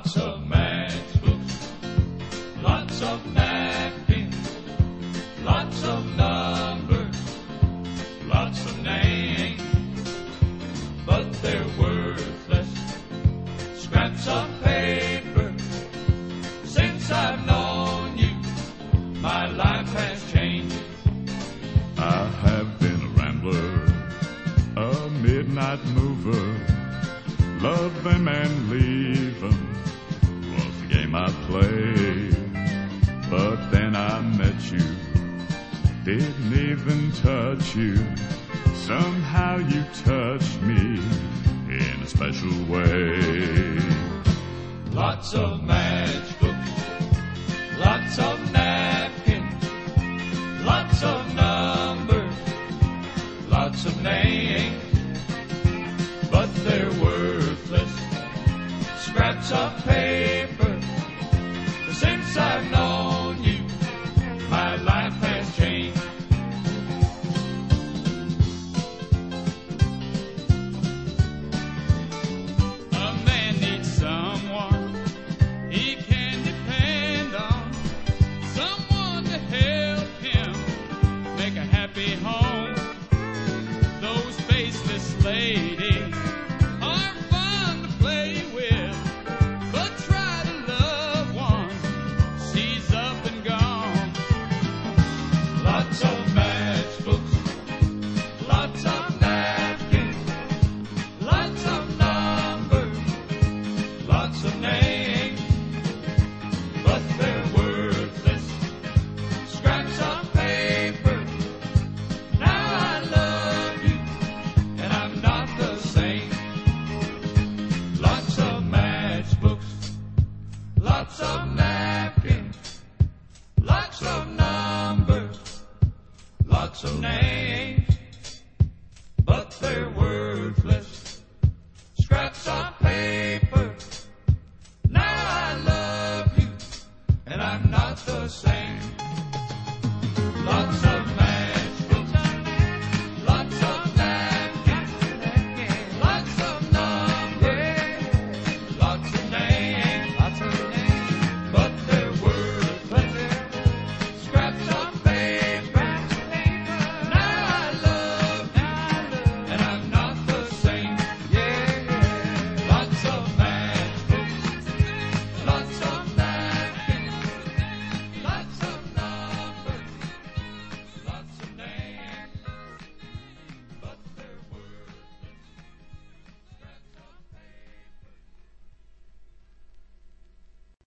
Lots of matchbooks, lots of napkins, lots of numbers, lots of names, but they're worthless scraps of paper. Since I've known you, my life has changed. I have been a rambler, a midnight mover. Love them and leave them was the game I played. But then I met you, didn't even touch you. Somehow you touched me in a special way. Lots of matchbooks, lots of napkins, lots of numbers, lots of names, but they're worthless scraps of paper. Since I've known you, my life has changed. A man needs someone he can depend on, someone to help him make a happy home. Those faceless ladies